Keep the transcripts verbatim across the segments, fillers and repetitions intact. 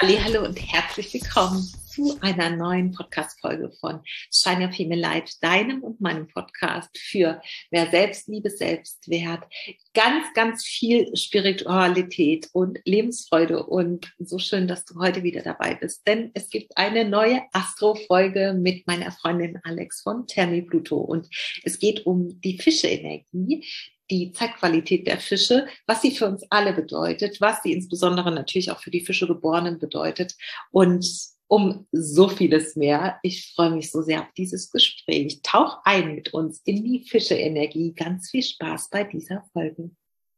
Hallo und herzlich willkommen zu einer neuen Podcast-Folge von Shine Your Female Light, deinem und meinem Podcast für mehr Selbstliebe, Selbstwert, ganz, ganz viel Spiritualität und Lebensfreude. Und so schön, dass du heute wieder dabei bist, denn es gibt eine neue Astro-Folge mit meiner Freundin Alex von Thermi Pluto und es geht um die Fische-Energie, die Zeitqualität der Fische, was sie für uns alle bedeutet, was sie insbesondere natürlich auch für die Fischegeborenen bedeutet und um so vieles mehr. Ich freue mich so sehr auf dieses Gespräch. Tauch ein mit uns in die Fische-Energie. Ganz viel Spaß bei dieser Folge.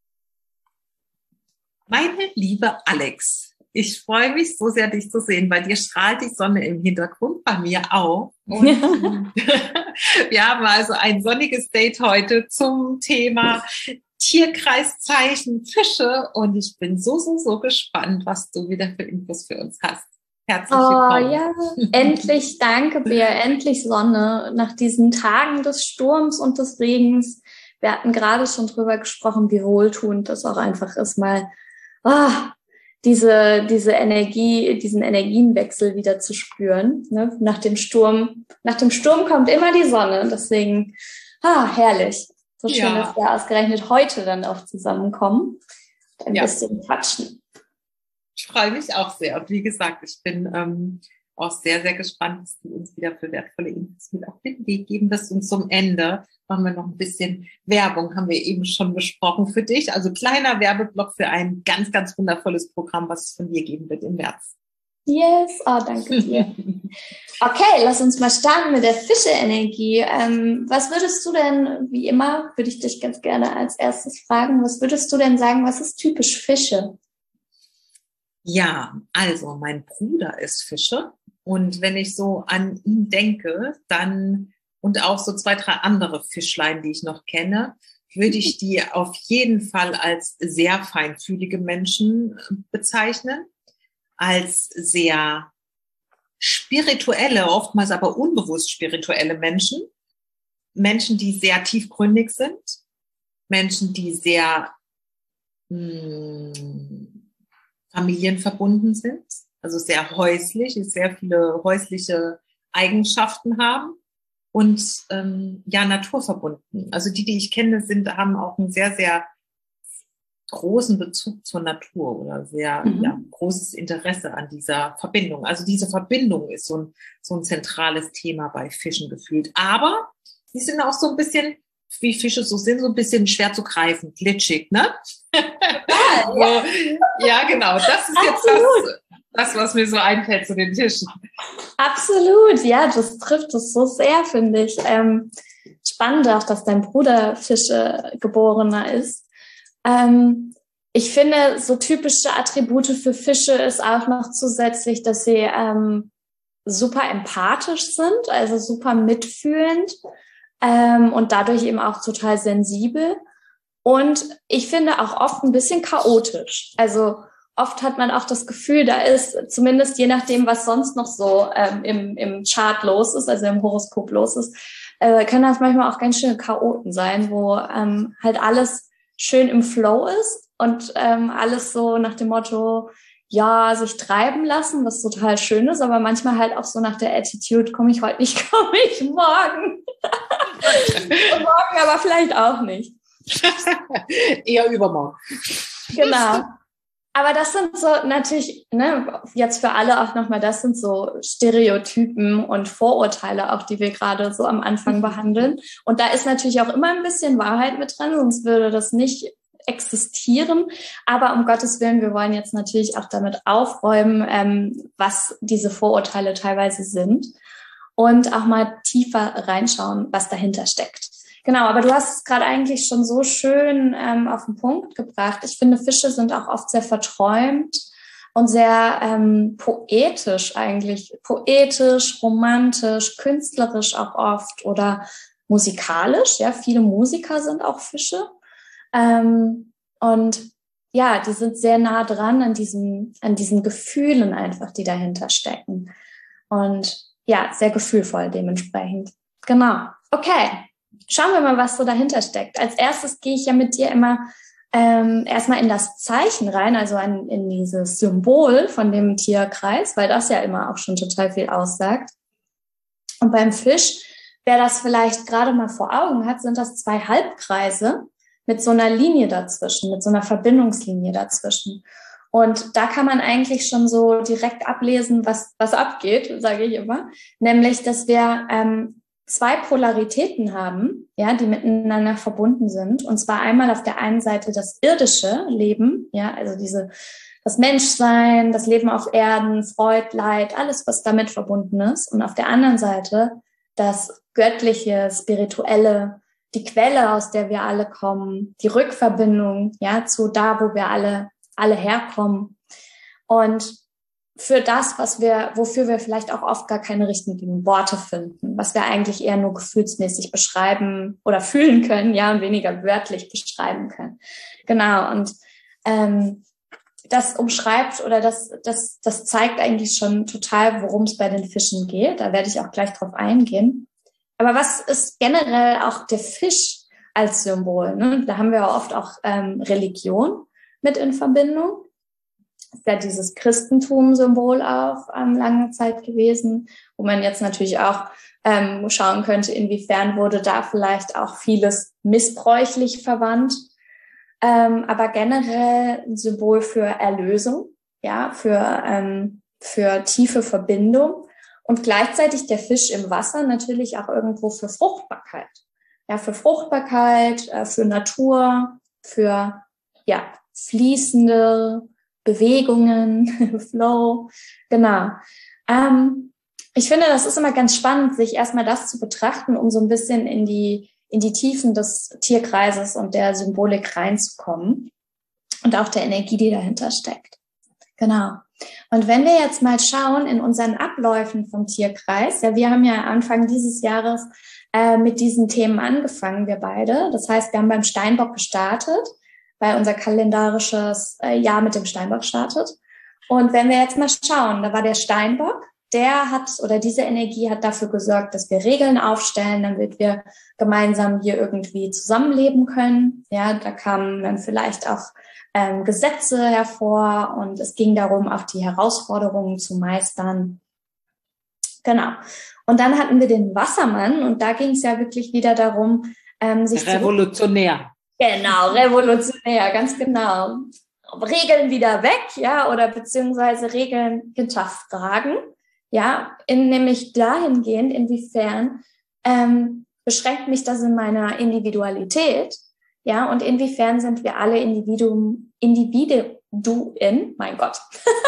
Meine liebe Alex, ich freue mich so sehr, dich zu sehen. Bei dir strahlt die Sonne im Hintergrund, bei mir auch. Und wir haben also ein sonniges Date heute zum Thema Tierkreiszeichen Fische. Und ich bin so, so, so gespannt, was du wieder für Infos für uns hast. Herzlich willkommen. Oh ja, endlich, danke Bea, endlich Sonne. Nach diesen Tagen des Sturms und des Regens. Wir hatten gerade schon drüber gesprochen, wie wohltuend das auch einfach ist, mal oh, diese diese Energie, diesen Energienwechsel wieder zu spüren. Ne? Nach dem Sturm, nach dem Sturm kommt immer die Sonne. Deswegen, ah, herrlich. So schön, ja, dass wir ausgerechnet heute dann auch zusammenkommen und ein ja. bisschen quatschen. Ich freue mich auch sehr. Und wie gesagt, ich bin ähm, auch sehr, sehr gespannt, dass du uns wieder für wertvolle Infos mit auf den Weg geben wirst. Und zum Ende machen wir noch ein bisschen Werbung, haben wir eben schon besprochen für dich. Also kleiner Werbeblock für ein ganz, ganz wundervolles Programm, was es von dir geben wird im März. Yes, oh, danke dir. Okay, lass uns mal starten mit der Fische-Energie. Ähm, was würdest du denn, wie immer, würde ich dich ganz gerne als erstes fragen, was würdest du denn sagen, was ist typisch Fische? Ja, also mein Bruder ist Fische und wenn ich so an ihn denke, dann und auch so zwei, drei andere Fischlein, die ich noch kenne, würde ich die auf jeden Fall als sehr feinfühlige Menschen bezeichnen, als sehr spirituelle, oftmals aber unbewusst spirituelle Menschen, Menschen, die sehr tiefgründig sind, Menschen, die sehr mh, familienverbunden sind, also sehr häuslich, sehr viele häusliche Eigenschaften haben und ähm, ja, naturverbunden. Also die, die ich kenne, sind, haben auch einen sehr, sehr großen Bezug zur Natur oder sehr mhm. ja, großes Interesse an dieser Verbindung. Also diese Verbindung ist so ein, so ein zentrales Thema bei Fischen gefühlt. Aber die sind auch so ein bisschen, wie Fische so sind, so ein bisschen schwer zu greifen, glitschig, ne? Ja, so, ja, genau. Das ist jetzt das, das, was mir so einfällt zu den Fischen. Absolut, ja, das trifft es so sehr, finde ich. Ähm, spannend auch, dass dein Bruder Fischegeborener ist. Ähm, ich finde, so typische Attribute für Fische ist auch noch zusätzlich, dass sie ähm, super empathisch sind, also super mitfühlend ähm, und dadurch eben auch total sensibel. Und ich finde auch oft ein bisschen chaotisch. Also oft hat man auch das Gefühl, da ist, zumindest je nachdem, was sonst noch so ähm, im, im Chart los ist, also im Horoskop los ist, äh, können das manchmal auch ganz schöne Chaoten sein, wo ähm, halt alles schön im Flow ist und ähm, alles so nach dem Motto, ja, sich treiben lassen, was total schön ist, aber manchmal halt auch so nach der Attitude, komme ich heute nicht, komme ich morgen. Und morgen aber vielleicht auch nicht. Eher übermorgen. Genau. Aber das sind so natürlich, ne, jetzt für alle auch nochmal, das sind so Stereotypen und Vorurteile auch, die wir gerade so am Anfang behandeln. Und da ist natürlich auch immer ein bisschen Wahrheit mit drin, sonst würde das nicht existieren. Aber um Gottes Willen, wir wollen jetzt natürlich auch damit aufräumen, ähm, was diese Vorurteile teilweise sind und auch mal tiefer reinschauen, was dahinter steckt. Genau, aber du hast es gerade eigentlich schon so schön ähm, auf den Punkt gebracht. Ich finde, Fische sind auch oft sehr verträumt und sehr ähm, poetisch eigentlich. Poetisch, romantisch, künstlerisch auch oft oder musikalisch. Ja, viele Musiker sind auch Fische. Ähm, und ja, die sind sehr nah dran an diesen, an diesen Gefühlen einfach, die dahinter stecken. Und ja, sehr gefühlvoll dementsprechend. Genau. Okay. Schauen wir mal, was so dahinter steckt. Als erstes gehe ich ja mit dir immer ähm, erstmal in das Zeichen rein, also an, in dieses Symbol von dem Tierkreis, weil das ja immer auch schon total viel aussagt. Und beim Fisch, wer das vielleicht gerade mal vor Augen hat, sind das zwei Halbkreise mit so einer Linie dazwischen, mit so einer Verbindungslinie dazwischen. Und da kann man eigentlich schon so direkt ablesen, was, was abgeht, sage ich immer. Nämlich, dass wir ähm, zwei Polaritäten haben, ja, die miteinander verbunden sind. Und zwar einmal auf der einen Seite das irdische Leben, ja, also diese, das Menschsein, das Leben auf Erden, Freud, Leid, alles, was damit verbunden ist. Und auf der anderen Seite das göttliche, spirituelle, die Quelle, aus der wir alle kommen, die Rückverbindung, ja, zu da, wo wir alle, alle herkommen. Und für das, was wir, wofür wir vielleicht auch oft gar keine richtigen Worte finden, was wir eigentlich eher nur gefühlsmäßig beschreiben oder fühlen können, ja, und weniger wörtlich beschreiben können. Genau. Und, ähm, das umschreibt oder das, das, das zeigt eigentlich schon total, worum es bei den Fischen geht. Da werde ich auch gleich drauf eingehen. Aber was ist generell auch der Fisch als Symbol? Ne? Da haben wir ja oft auch ähm, Religion mit in Verbindung. Das ist ja dieses Christentum-Symbol auch ähm, lange Zeit gewesen, wo man jetzt natürlich auch ähm, schauen könnte, inwiefern wurde da vielleicht auch vieles missbräuchlich verwandt. Ähm, aber generell ein Symbol für Erlösung, ja, für, ähm, für tiefe Verbindung. Und gleichzeitig der Fisch im Wasser natürlich auch irgendwo für Fruchtbarkeit. Ja, für Fruchtbarkeit, äh, für Natur, für, ja, fließende Bewegungen, Flow, genau. Ähm, ich finde, das ist immer ganz spannend, sich erstmal das zu betrachten, um so ein bisschen in die, in die Tiefen des Tierkreises und der Symbolik reinzukommen und auch der Energie, die dahinter steckt. Genau. Und wenn wir jetzt mal schauen in unseren Abläufen vom Tierkreis, ja, wir haben ja Anfang dieses Jahres äh, mit diesen Themen angefangen, wir beide. Das heißt, wir haben beim Steinbock gestartet, weil unser kalendarisches äh, Jahr mit dem Steinbock startet. Und wenn wir jetzt mal schauen, da war der Steinbock, der hat oder diese Energie hat dafür gesorgt, dass wir Regeln aufstellen, damit wir gemeinsam hier irgendwie zusammenleben können. Ja, da kamen dann vielleicht auch ähm, Gesetze hervor und es ging darum, auch die Herausforderungen zu meistern. Genau. Und dann hatten wir den Wassermann und da ging es ja wirklich wieder darum, ähm, sich revolutionär. Genau, revolutionär, ganz genau. Regeln wieder weg, ja, oder beziehungsweise Regeln hinterfragen, ja, in, nämlich dahingehend, inwiefern ähm, beschränkt mich das in meiner Individualität, ja, und inwiefern sind wir alle Individuum, Individuen, mein Gott,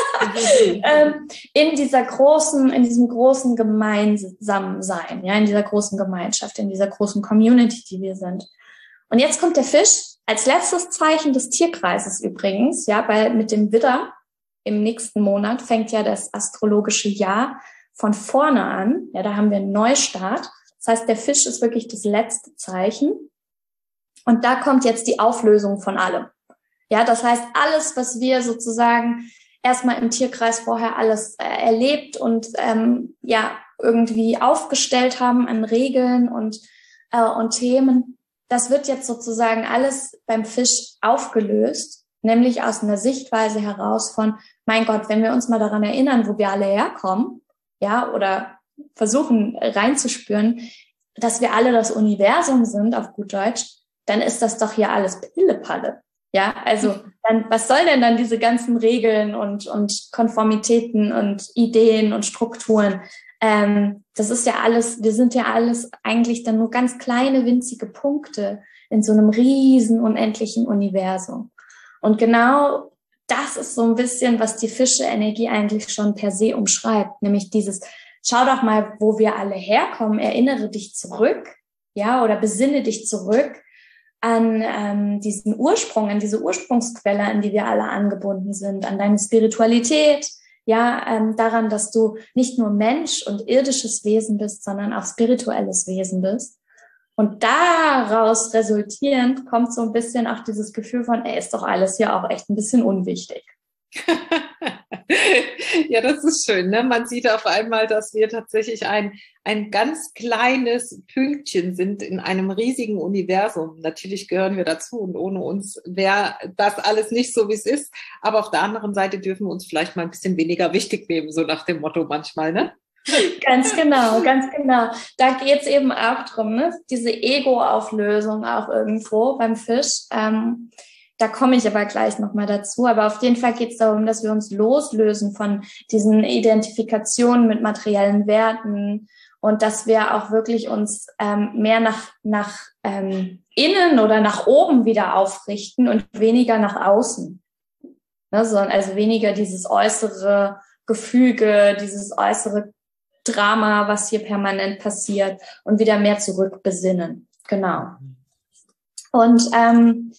ähm, in dieser großen, in diesem großen Gemeinsamsein, ja, in dieser großen Gemeinschaft, in dieser großen Community, die wir sind. Und jetzt kommt der Fisch als letztes Zeichen des Tierkreises übrigens, ja, weil mit dem Widder im nächsten Monat fängt ja das astrologische Jahr von vorne an. Ja, da haben wir einen Neustart. Das heißt, der Fisch ist wirklich das letzte Zeichen. Und da kommt jetzt die Auflösung von allem. Ja, das heißt, alles, was wir sozusagen erstmal im Tierkreis vorher alles äh, erlebt und ähm, ja irgendwie aufgestellt haben an Regeln und äh, und Themen, das wird jetzt sozusagen alles beim Fisch aufgelöst, nämlich aus einer Sichtweise heraus von, mein Gott, wenn wir uns mal daran erinnern, wo wir alle herkommen, ja, oder versuchen reinzuspüren, dass wir alle das Universum sind, auf gut Deutsch, dann ist das doch hier alles Pillepalle. Ja, also dann, was soll denn dann diese ganzen Regeln und, und Konformitäten und Ideen und Strukturen? Ähm, das ist ja alles, wir sind ja alles eigentlich dann nur ganz kleine, winzige Punkte in so einem riesen, unendlichen Universum. Und genau das ist so ein bisschen, was die Fische-Energie eigentlich schon per se umschreibt, nämlich dieses, schau doch mal, wo wir alle herkommen, erinnere dich zurück, ja, oder besinne dich zurück an ähm, diesen Ursprung, an diese Ursprungsquelle, an die wir alle angebunden sind, an deine Spiritualität, ja, ähm, daran, dass du nicht nur Mensch und irdisches Wesen bist, sondern auch spirituelles Wesen bist. Und daraus resultierend kommt so ein bisschen auch dieses Gefühl von, ey, ist doch alles hier auch echt ein bisschen unwichtig. Ja, das ist schön. Ne? Man sieht auf einmal, dass wir tatsächlich ein, ein ganz kleines Pünktchen sind in einem riesigen Universum. Natürlich gehören wir dazu und ohne uns wäre das alles nicht so, wie es ist. Aber auf der anderen Seite dürfen wir uns vielleicht mal ein bisschen weniger wichtig nehmen, so nach dem Motto manchmal, ne? Ganz genau, ganz genau. Da geht es eben auch drum, ne? Diese Ego-Auflösung auch irgendwo beim Fisch. Ähm, Da komme ich aber gleich nochmal dazu. Aber auf jeden Fall geht es darum, dass wir uns loslösen von diesen Identifikationen mit materiellen Werten und dass wir auch wirklich uns ähm, mehr nach, nach ähm, innen oder nach oben wieder aufrichten und weniger nach außen. Ne, so, also weniger dieses äußere Gefüge, dieses äußere Drama, was hier permanent passiert und wieder mehr zurückbesinnen. Genau. Und ähm,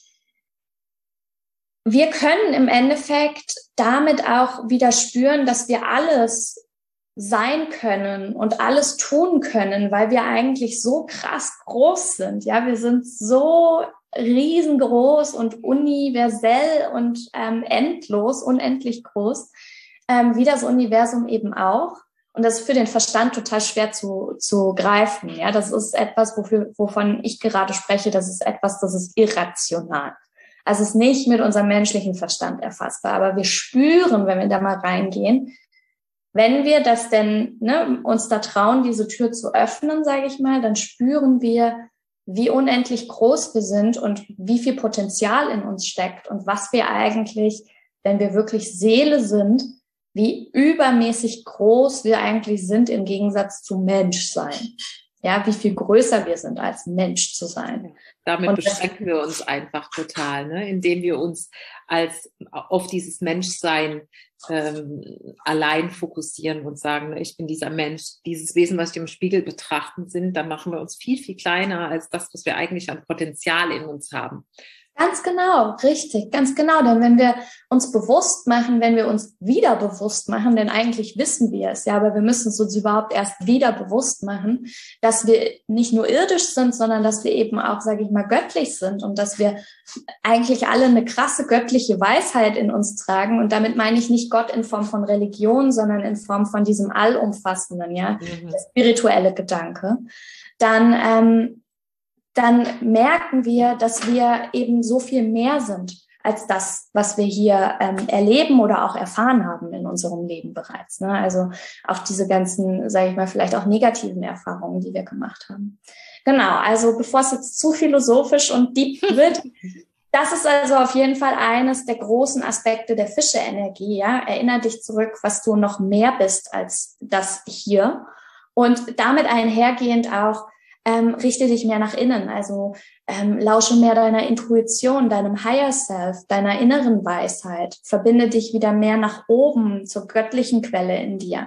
wir können im Endeffekt damit auch wieder spüren, dass wir alles sein können und alles tun können, weil wir eigentlich so krass groß sind. Ja, wir sind so riesengroß und universell und ähm, endlos, unendlich groß, ähm, wie das Universum eben auch. Und das ist für den Verstand total schwer zu, zu greifen. Ja, das ist etwas, wofür, wovon ich gerade spreche. Das ist etwas, das ist irrational. Also es ist nicht mit unserem menschlichen Verstand erfassbar, aber wir spüren, wenn wir da mal reingehen, wenn wir das denn, ne, uns da trauen, diese Tür zu öffnen, sage ich mal, dann spüren wir, wie unendlich groß wir sind und wie viel Potenzial in uns steckt und was wir eigentlich, wenn wir wirklich Seele sind, wie übermäßig groß wir eigentlich sind im Gegensatz zu Menschsein. Ja, wie viel größer wir sind, als Mensch zu sein. Damit und beschränken wir uns einfach total, ne? Indem wir uns als auf dieses Menschsein ähm, allein fokussieren und sagen, ich bin dieser Mensch, dieses Wesen, was wir im Spiegel betrachten sind, dann machen wir uns viel, viel kleiner als das, was wir eigentlich an Potenzial in uns haben. Ganz genau, richtig, ganz genau. Denn wenn wir uns bewusst machen, wenn wir uns wieder bewusst machen, denn eigentlich wissen wir es, ja, aber wir müssen es uns überhaupt erst wieder bewusst machen, dass wir nicht nur irdisch sind, sondern dass wir eben auch, sage ich mal, göttlich sind und dass wir eigentlich alle eine krasse göttliche Weisheit in uns tragen. Und damit meine ich nicht Gott in Form von Religion, sondern in Form von diesem allumfassenden, ja, mhm. der spirituelle Gedanke. Dann ähm, dann merken wir, dass wir eben so viel mehr sind als das, was wir hier ähm, erleben oder auch erfahren haben in unserem Leben bereits. Ne? Also auch diese ganzen, sage ich mal, vielleicht auch negativen Erfahrungen, die wir gemacht haben. Genau, also bevor es jetzt zu philosophisch und deep wird, das ist also auf jeden Fall eines der großen Aspekte der Fische-Energie. Ja? Erinner dich zurück, was du noch mehr bist als das hier. Und damit einhergehend auch, Ähm, richte dich mehr nach innen, also ähm, lausche mehr deiner Intuition, deinem Higher Self, deiner inneren Weisheit, verbinde dich wieder mehr nach oben zur göttlichen Quelle in dir.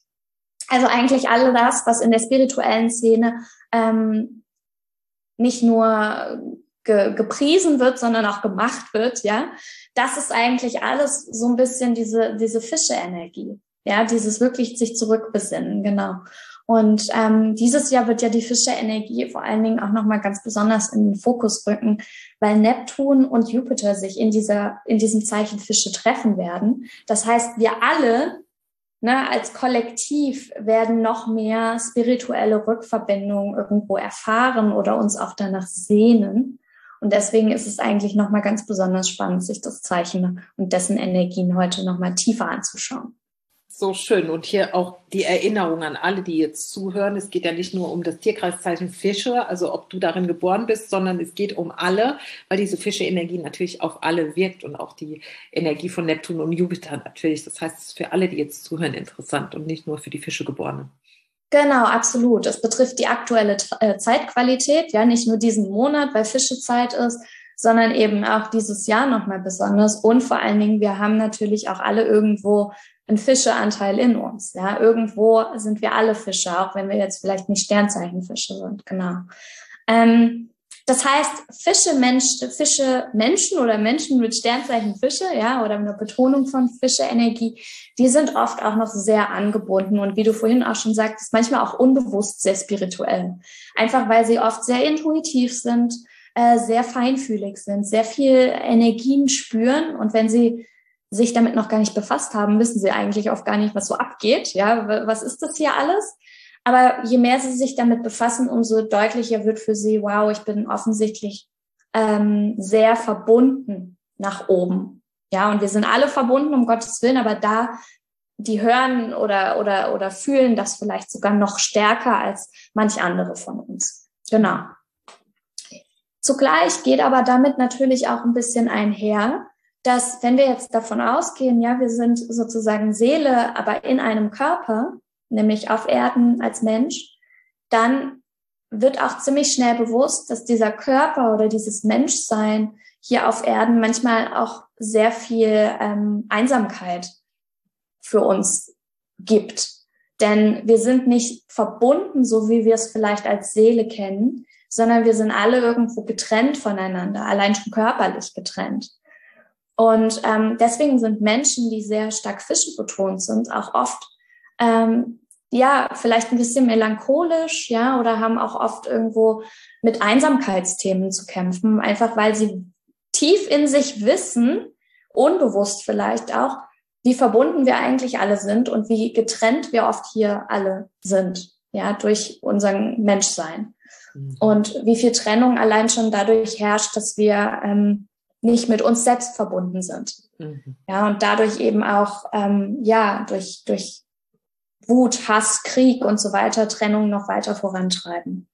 Also eigentlich all das, was in der spirituellen Szene ähm, nicht nur ge- gepriesen wird, sondern auch gemacht wird, ja, das ist eigentlich alles so ein bisschen diese diese Fische-Energie, ja, dieses wirklich sich zurückbesinnen, genau. Und ähm, dieses Jahr wird ja die Fische-Energie vor allen Dingen auch nochmal ganz besonders in den Fokus rücken, weil Neptun und Jupiter sich in dieser in diesem Zeichen Fische treffen werden. Das heißt, wir alle, ne, als Kollektiv werden noch mehr spirituelle Rückverbindungen irgendwo erfahren oder uns auch danach sehnen. Und deswegen ist es eigentlich nochmal ganz besonders spannend, sich das Zeichen und dessen Energien heute nochmal tiefer anzuschauen. So schön. Und hier auch die Erinnerung an alle, die jetzt zuhören. Es geht ja nicht nur um das Tierkreiszeichen Fische, also ob du darin geboren bist, sondern es geht um alle, weil diese Fische-Energie natürlich auf alle wirkt und auch die Energie von Neptun und Jupiter natürlich. Das heißt, es ist für alle, die jetzt zuhören, interessant und nicht nur für die Fischegeborenen. Genau, absolut. Es betrifft die aktuelle äh, Zeitqualität, ja, nicht nur diesen Monat, weil Fischezeit ist, sondern eben auch dieses Jahr nochmal besonders. Und vor allen Dingen, wir haben natürlich auch alle irgendwo einen Fischeanteil in uns. Ja, irgendwo sind wir alle Fische, auch wenn wir jetzt vielleicht nicht Sternzeichenfische sind. Genau. Ähm, das heißt, Fische, Mensch, Fische, Menschen oder Menschen mit Sternzeichen Fische, ja, oder eine Betonung von Fische-Energie, die sind oft auch noch sehr angebunden und wie du vorhin auch schon sagtest, manchmal auch unbewusst sehr spirituell. Einfach weil sie oft sehr intuitiv sind, äh, sehr feinfühlig sind, sehr viel Energien spüren und wenn sie sich damit noch gar nicht befasst haben, wissen sie eigentlich oft gar nicht, was so abgeht. Ja, was ist das hier alles? Aber je mehr sie sich damit befassen, umso deutlicher wird für sie, wow, ich bin offensichtlich ähm, sehr verbunden nach oben. Ja, und wir sind alle verbunden, um Gottes Willen, aber da, die hören oder, oder, oder fühlen das vielleicht sogar noch stärker als manch andere von uns. Genau. Zugleich geht aber damit natürlich auch ein bisschen einher, dass, wenn wir jetzt davon ausgehen, ja, wir sind sozusagen Seele, aber in einem Körper, nämlich auf Erden als Mensch, dann wird auch ziemlich schnell bewusst, dass dieser Körper oder dieses Menschsein hier auf Erden manchmal auch sehr viel ähm, Einsamkeit für uns gibt. Denn wir sind nicht verbunden, so wie wir es vielleicht als Seele kennen, sondern wir sind alle irgendwo getrennt voneinander, allein schon körperlich getrennt. Und ähm, deswegen sind Menschen, die sehr stark fischebetont sind, auch oft ähm, ja vielleicht ein bisschen melancholisch, ja, oder haben auch oft irgendwo mit Einsamkeitsthemen zu kämpfen, einfach weil sie tief in sich wissen, unbewusst vielleicht auch, wie verbunden wir eigentlich alle sind und wie getrennt wir oft hier alle sind, ja, durch unseren Menschsein. Mhm. Und wie viel Trennung allein schon dadurch herrscht, dass wir ähm, nicht mit uns selbst verbunden sind. Mhm. Ja, und dadurch eben auch, ähm, ja, durch, durch Wut, Hass, Krieg und so weiter Trennung noch weiter vorantreiben.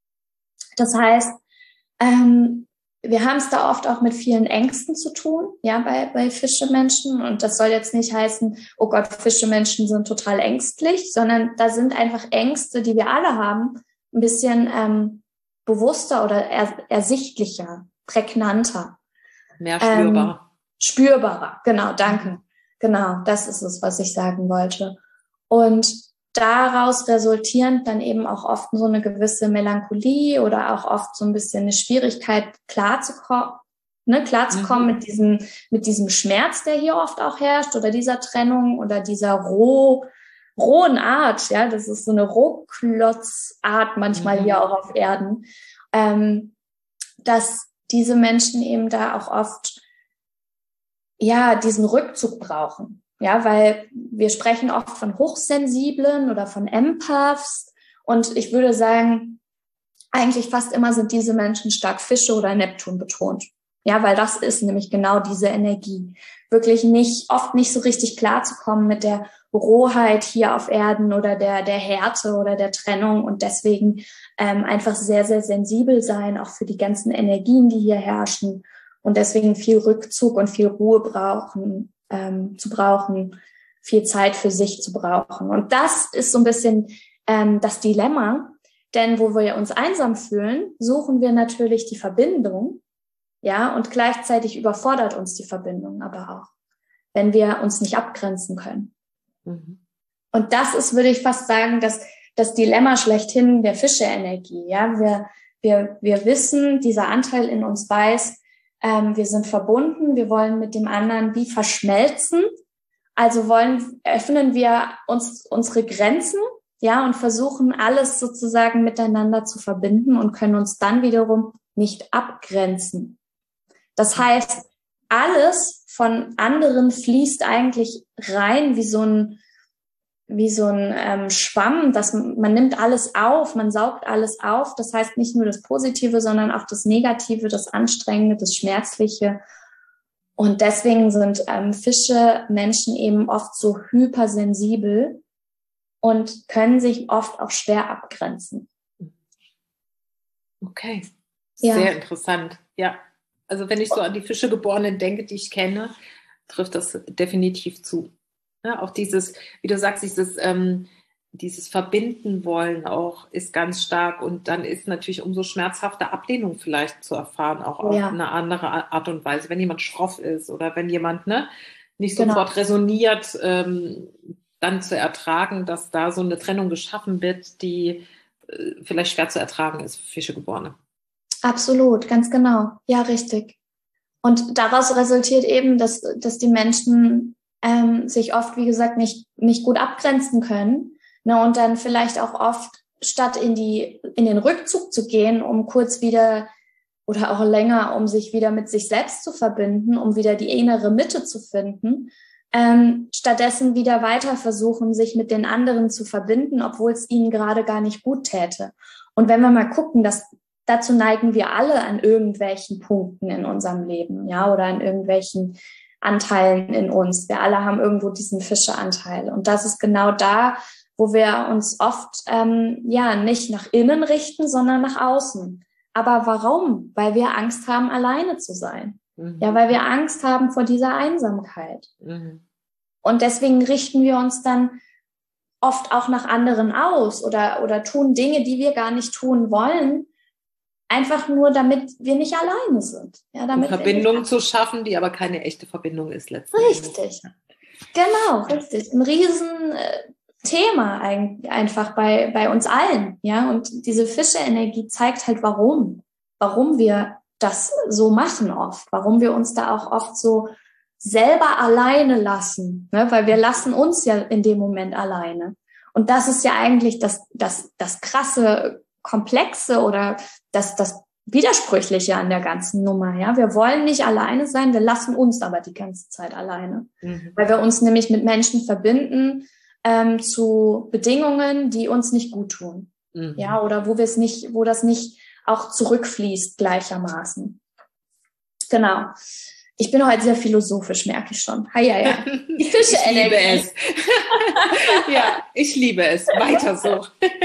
Das heißt, ähm, wir haben es da oft auch mit vielen Ängsten zu tun, ja, bei, bei Fischemenschen. Und das soll jetzt nicht heißen, oh Gott, Fischemenschen sind total ängstlich, sondern da sind einfach Ängste, die wir alle haben, ein bisschen ähm, bewusster oder er, ersichtlicher, prägnanter. Mehr spürbar. Ähm, spürbarer, genau, danke. Genau, das ist es, was ich sagen wollte. Und daraus resultierend dann eben auch oft so eine gewisse Melancholie oder auch oft so ein bisschen eine Schwierigkeit, klarzukommen, ne, klarzukommen mhm. mit diesem, mit diesem Schmerz, der hier oft auch herrscht oder dieser Trennung oder dieser roh, rohen Art, ja, das ist so eine Rohklotzart manchmal mhm. hier auch auf Erden, ähm, dass diese Menschen eben da auch oft, ja, diesen Rückzug brauchen. Ja, weil wir sprechen oft von Hochsensiblen oder von Empaths und ich würde sagen, eigentlich fast immer sind diese Menschen stark Fische oder Neptun betont. Ja, weil das ist nämlich genau diese Energie. Wirklich nicht, oft nicht so richtig klarzukommen mit der Rohheit hier auf Erden oder der, der Härte oder der Trennung und deswegen ähm, einfach sehr, sehr sensibel sein, auch für die ganzen Energien, die hier herrschen und deswegen viel Rückzug und viel Ruhe brauchen. Ähm, zu brauchen, viel Zeit für sich zu brauchen. Und das ist so ein bisschen ähm, das Dilemma, denn wo wir uns einsam fühlen, suchen wir natürlich die Verbindung, ja, und gleichzeitig überfordert uns die Verbindung aber auch, wenn wir uns nicht abgrenzen können. Mhm. Und das ist, würde ich fast sagen, das, das Dilemma schlechthin der Fische-Energie, ja, wir, wir, wir wissen, dieser Anteil in uns weiß, Ähm, wir sind verbunden, wir wollen mit dem anderen wie verschmelzen. Also wollen, öffnen wir uns unsere Grenzen, ja, und versuchen alles sozusagen miteinander zu verbinden und können uns dann wiederum nicht abgrenzen. Das heißt, alles von anderen fließt eigentlich rein wie so ein wie so ein ähm, Schwamm, dass man nimmt alles auf, man saugt alles auf. Das heißt nicht nur das Positive, sondern auch das Negative, das Anstrengende, das Schmerzliche. Und deswegen sind ähm, Fische Menschen eben oft so hypersensibel und können sich oft auch schwer abgrenzen. Okay, sehr ja. interessant. Ja, also wenn ich so an die Fischegeborenen denke, die ich kenne, trifft das definitiv zu. Ja, auch dieses, wie du sagst, dieses, ähm, dieses Verbinden wollen auch ist ganz stark und dann ist natürlich umso schmerzhafter Ablehnung vielleicht zu erfahren, auch auf ja. eine andere Art und Weise, wenn jemand schroff ist oder wenn jemand ne, nicht genau. sofort resoniert, ähm, dann zu ertragen, dass da so eine Trennung geschaffen wird, die äh, vielleicht schwer zu ertragen ist für Fischegeborene. Absolut, ganz genau. Ja, richtig. Und daraus resultiert eben, dass, dass die Menschen ähm, sich oft, wie gesagt, nicht, nicht gut abgrenzen können. Ne, und dann vielleicht auch oft, statt in die, in den Rückzug zu gehen, um kurz wieder oder auch länger, um sich wieder mit sich selbst zu verbinden, um wieder die innere Mitte zu finden, ähm, stattdessen wieder weiter versuchen, sich mit den anderen zu verbinden, obwohl es ihnen gerade gar nicht gut täte. Und wenn wir mal gucken, dass dazu neigen wir alle an irgendwelchen Punkten in unserem Leben, ja, oder an irgendwelchen Anteilen in uns. Wir alle haben irgendwo diesen Fischeanteil. Und das ist genau da, wo wir uns oft ähm, ja nicht nach innen richten, sondern nach außen. Aber warum? Weil wir Angst haben, alleine zu sein. Mhm. Ja, weil wir Angst haben vor dieser Einsamkeit. Mhm. Und deswegen richten wir uns dann oft auch nach anderen aus oder, oder tun Dinge, die wir gar nicht tun wollen, einfach nur, damit wir nicht alleine sind. Ja, damit eine Verbindung zu schaffen, die aber keine echte Verbindung ist letztendlich. Richtig. Genau, richtig. Ein riesen äh, Thema ein, einfach bei, bei uns allen. Ja, und diese Fische-Energie zeigt halt, warum. Warum wir das so machen oft. Warum wir uns da auch oft so selber alleine lassen. Ne? Weil wir lassen uns ja in dem Moment alleine. Und das ist ja eigentlich das, das, das krasse, komplexe oder das, das Widersprüchliche an der ganzen Nummer. Ja, wir wollen nicht alleine sein, wir lassen uns aber die ganze Zeit alleine. Mhm. Weil wir uns nämlich mit Menschen verbinden, Ähm, zu Bedingungen, die uns nicht gut tun. Mhm. Ja, oder wo wir es nicht, wo das nicht auch zurückfließt gleichermaßen. Genau. Ich bin heute sehr philosophisch, merke ich schon. Hi, ja, ja. Die Fische Ich liebe es. Ja, ich liebe es. Weiter so.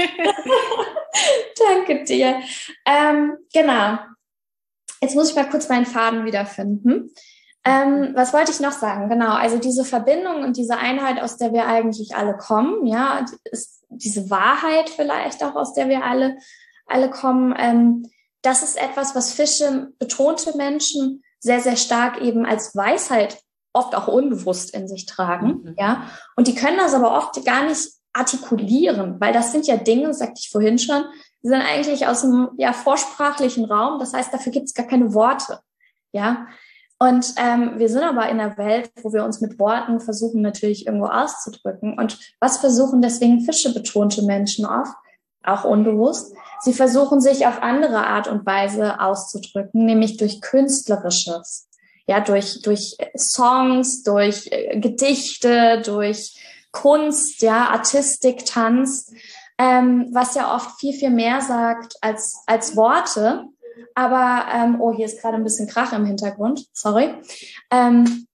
Danke dir. Ähm, genau. Jetzt muss ich mal kurz meinen Faden wiederfinden. Ähm, was wollte ich noch sagen? Genau, also diese Verbindung und diese Einheit, aus der wir eigentlich alle kommen, ja, ist diese Wahrheit vielleicht auch, aus der wir alle alle kommen, ähm, das ist etwas, was Fische betonte Menschen sehr, sehr stark eben als Weisheit oft auch unbewusst in sich tragen, mhm. ja, und die können das aber oft gar nicht artikulieren, weil das sind ja Dinge, sagte ich vorhin schon, die sind eigentlich aus dem ja vorsprachlichen Raum, das heißt, dafür gibt es gar keine Worte, ja. Und ähm, wir sind aber in einer Welt, wo wir uns mit Worten versuchen natürlich irgendwo auszudrücken. Und was versuchen deswegen Fische betonte Menschen oft, auch unbewusst? Sie versuchen sich auf andere Art und Weise auszudrücken, nämlich durch Künstlerisches, ja, durch durch Songs, durch äh, Gedichte, durch Kunst, ja, Artistik, Tanz, ähm, was ja oft viel viel mehr sagt als als Worte. Aber, ähm, oh, hier ist gerade ein bisschen Krach im Hintergrund, sorry. Ähm,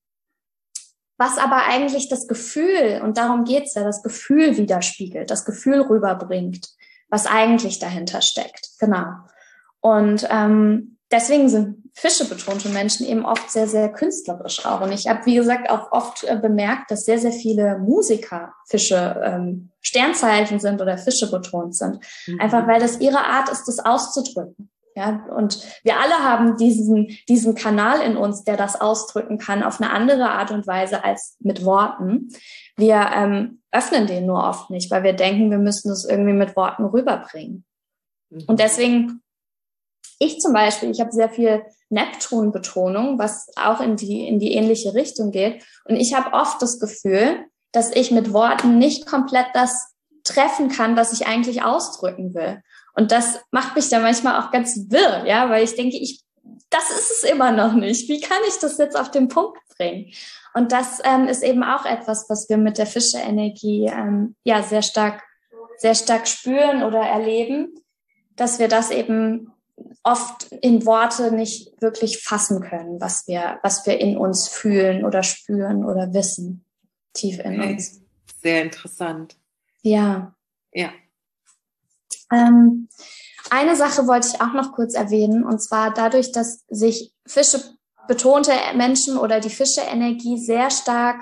was aber eigentlich das Gefühl, und darum geht's ja, das Gefühl widerspiegelt, das Gefühl rüberbringt, was eigentlich dahinter steckt, genau. Und ähm, deswegen sind fischebetonte Menschen eben oft sehr, sehr künstlerisch auch. Und ich habe, wie gesagt, auch oft äh, bemerkt, dass sehr, sehr viele Musiker Fische, ähm, Sternzeichen sind oder Fische betont sind. Mhm. Einfach weil das ihre Art ist, das auszudrücken. Ja, und wir alle haben diesen, diesen Kanal in uns, der das ausdrücken kann auf eine andere Art und Weise als mit Worten. Wir ähm, öffnen den nur oft nicht, weil wir denken, wir müssen es irgendwie mit Worten rüberbringen. Mhm. Und deswegen, ich zum Beispiel, ich habe sehr viel Neptun-Betonung, was auch in die, in die ähnliche Richtung geht. Und ich habe oft das Gefühl, dass ich mit Worten nicht komplett das treffen kann, was ich eigentlich ausdrücken will. Und das macht mich dann manchmal auch ganz wirr, ja, weil ich denke, ich, das ist es immer noch nicht. Wie kann ich das jetzt auf den Punkt bringen? Und das ähm, ist eben auch etwas, was wir mit der Fische-Energie ähm, ja sehr stark, sehr stark spüren oder erleben, dass wir das eben oft in Worte nicht wirklich fassen können, was wir, was wir in uns fühlen oder spüren oder wissen, tief in okay. uns. Sehr interessant. Ja. Ja. Ähm, eine Sache wollte ich auch noch kurz erwähnen, und zwar dadurch, dass sich Fische betonte Menschen oder die Fische-Energie sehr stark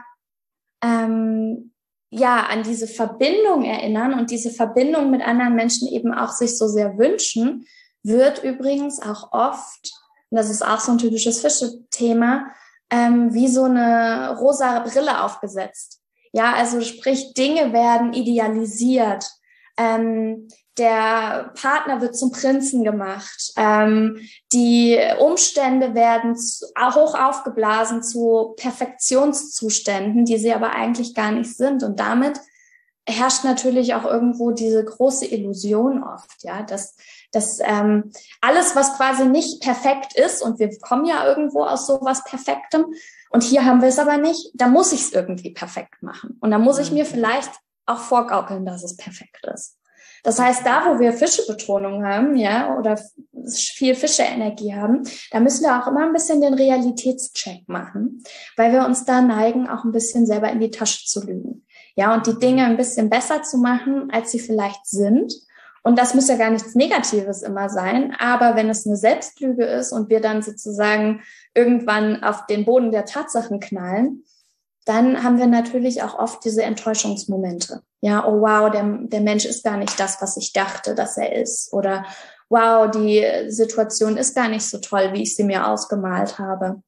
ähm, ja an diese Verbindung erinnern und diese Verbindung mit anderen Menschen eben auch sich so sehr wünschen, wird übrigens auch oft, und das ist auch so ein typisches Fische-Thema, ähm, wie so eine rosa Brille aufgesetzt. Ja, also sprich, Dinge werden idealisiert. Ähm, der Partner wird zum Prinzen gemacht. Ähm, die Umstände werden zu, hoch aufgeblasen zu Perfektionszuständen, die sie aber eigentlich gar nicht sind. Und damit herrscht natürlich auch irgendwo diese große Illusion oft, ja, dass, dass ähm, alles, was quasi nicht perfekt ist, und wir kommen ja irgendwo aus sowas Perfektem, und hier haben wir es aber nicht, da muss ich es irgendwie perfekt machen. Und da muss ich mir vielleicht auch vorgaukeln, dass es perfekt ist. Das heißt, da, wo wir Fischebetonung haben, ja, oder viel Fische-Energie haben, da müssen wir auch immer ein bisschen den Realitätscheck machen, weil wir uns da neigen, auch ein bisschen selber in die Tasche zu lügen. Ja, und die Dinge ein bisschen besser zu machen, als sie vielleicht sind. Und das muss ja gar nichts Negatives immer sein. Aber wenn es eine Selbstlüge ist und wir dann sozusagen irgendwann auf den Boden der Tatsachen knallen, dann haben wir natürlich auch oft diese Enttäuschungsmomente. Ja, oh wow, der, der Mensch ist gar nicht das, was ich dachte, dass er ist. Oder wow, die Situation ist gar nicht so toll, wie ich sie mir ausgemalt habe.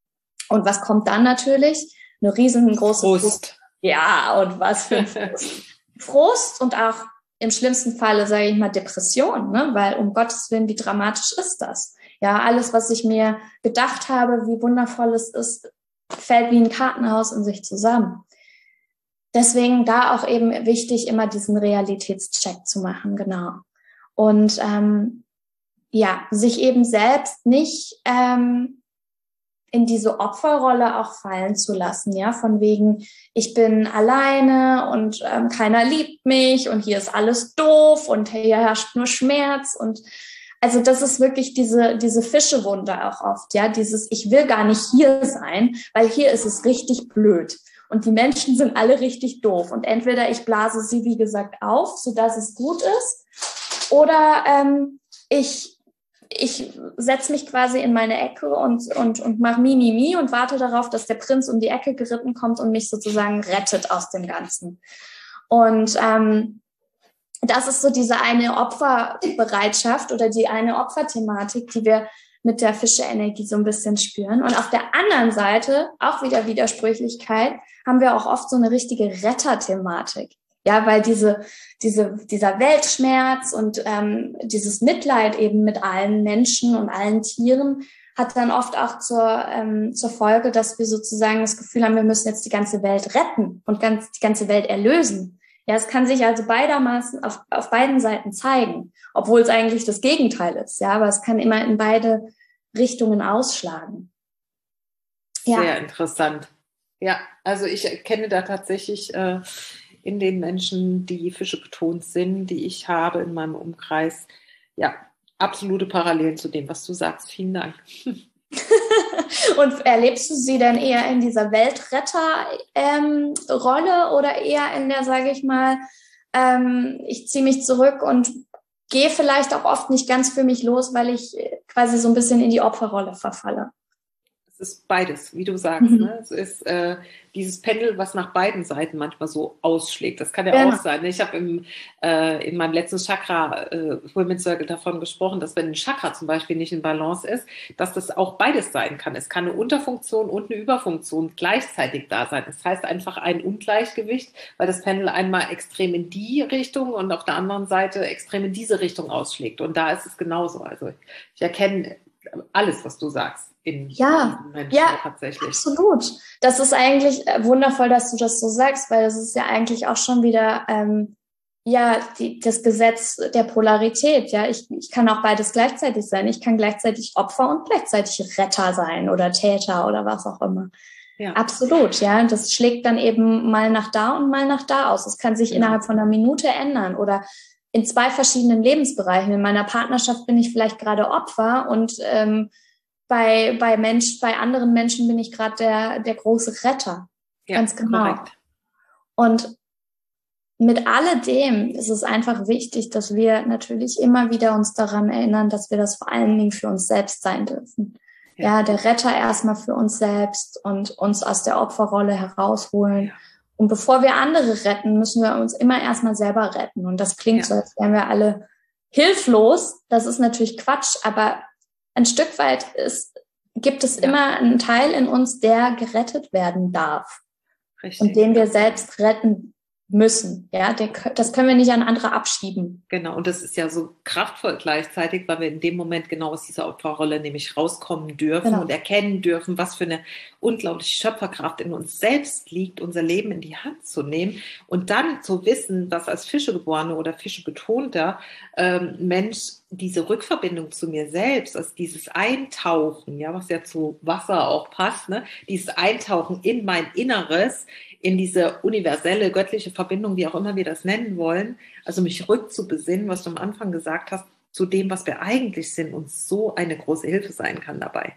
Und was kommt dann natürlich? Eine riesengroße Frust. Frust. Ja, und was für ein Frust. Frust und auch im schlimmsten Falle, sage ich mal, Depression, ne? Weil um Gottes Willen, wie dramatisch ist das? Ja, alles, was ich mir gedacht habe, wie wundervoll es ist, fällt wie ein Kartenhaus in sich zusammen. Deswegen da auch eben wichtig, immer diesen Realitätscheck zu machen, genau. Und ähm, ja, sich eben selbst nicht ähm, in diese Opferrolle auch fallen zu lassen, ja, von wegen, ich bin alleine und ähm, keiner liebt mich und hier ist alles doof und hier herrscht nur Schmerz. Und also das ist wirklich diese diese Fischewunde auch oft, ja, dieses, ich will gar nicht hier sein, weil hier ist es richtig blöd und die Menschen sind alle richtig doof und entweder ich blase sie, wie gesagt, auf, sodass es gut ist, oder ähm, ich ich setze mich quasi in meine Ecke und und und mache Mimimi und warte darauf, dass der Prinz um die Ecke geritten kommt und mich sozusagen rettet aus dem Ganzen. Und ähm, das ist so diese eine Opferbereitschaft oder die eine Opferthematik, die wir mit der Fische-Energie so ein bisschen spüren. Und auf der anderen Seite, auch wieder Widersprüchlichkeit, haben wir auch oft so eine richtige Retterthematik. Ja, weil diese, diese, dieser Weltschmerz und ähm, dieses Mitleid eben mit allen Menschen und allen Tieren hat dann oft auch zur, ähm, zur Folge, dass wir sozusagen das Gefühl haben, wir müssen jetzt die ganze Welt retten und ganz, die ganze Welt erlösen. Ja, es kann sich also beidermaßen auf, auf beiden Seiten zeigen, obwohl es eigentlich das Gegenteil ist. Ja, aber es kann immer in beide Richtungen ausschlagen. Ja. Sehr interessant. Ja, also ich erkenne da tatsächlich äh, in den Menschen, die Fische betont sind, die ich habe in meinem Umkreis, ja, absolute Parallelen zu dem, was du sagst. Vielen Dank. Und erlebst du sie denn eher in dieser Weltretter-Rolle ähm, oder eher in der, sage ich mal, ähm, ich ziehe mich zurück und gehe vielleicht auch oft nicht ganz für mich los, weil ich quasi so ein bisschen in die Opferrolle verfalle? Es ist beides, wie du sagst. Mhm. Ne? Es ist äh, dieses Pendel, was nach beiden Seiten manchmal so ausschlägt. Das kann ja Genau. auch sein. Ne? Ich habe im, äh, in meinem letzten Chakra äh, Women's Circle davon gesprochen, dass wenn ein Chakra zum Beispiel nicht in Balance ist, dass das auch beides sein kann. Es kann eine Unterfunktion und eine Überfunktion gleichzeitig da sein. Das heißt einfach ein Ungleichgewicht, weil das Pendel einmal extrem in die Richtung und auf der anderen Seite extrem in diese Richtung ausschlägt. Und da ist es genauso. Also ich erkenne alles, was du sagst. In ja, Menschen ja, tatsächlich. Absolut. Das ist eigentlich wundervoll, dass du das so sagst, weil das ist ja eigentlich auch schon wieder ähm, ja die, das Gesetz der Polarität. Ja, ich, ich kann auch beides gleichzeitig sein. Ich kann gleichzeitig Opfer und gleichzeitig Retter sein oder Täter oder was auch immer. Ja. Absolut, ja. Das schlägt dann eben mal nach da und mal nach da aus. Es kann sich ja. innerhalb von einer Minute ändern oder in zwei verschiedenen Lebensbereichen. In meiner Partnerschaft bin ich vielleicht gerade Opfer und ähm, Bei, bei Mensch, bei anderen Menschen bin ich gerade der, der große Retter. Ja, ganz genau. Korrekt. Und mit alledem ist es einfach wichtig, dass wir natürlich immer wieder uns daran erinnern, dass wir das vor allen Dingen für uns selbst sein dürfen. Ja, ja der Retter erstmal für uns selbst und uns aus der Opferrolle herausholen. Ja. Und bevor wir andere retten, müssen wir uns immer erstmal selber retten. Und das klingt ja. so, als wären wir alle hilflos. Das ist natürlich Quatsch, aber ein Stück weit ist, gibt es ja. immer einen Teil in uns, der gerettet werden darf. Richtig. Und den wir selbst retten müssen. Ja, der, das können wir nicht an andere abschieben. Genau, und das ist ja so kraftvoll gleichzeitig, weil wir in dem Moment genau aus dieser Opferrolle nämlich rauskommen dürfen genau. und erkennen dürfen, was für eine unglaubliche Schöpferkraft in uns selbst liegt, unser Leben in die Hand zu nehmen und dann zu wissen, dass als Fischegeborene oder Fischebetonter ähm, Mensch diese Rückverbindung zu mir selbst, also dieses Eintauchen, ja, was ja zu Wasser auch passt, ne, dieses Eintauchen in mein Inneres, in diese universelle, göttliche Verbindung, wie auch immer wir das nennen wollen, also mich rückzubesinnen, was du am Anfang gesagt hast, zu dem, was wir eigentlich sind, und so eine große Hilfe sein kann dabei.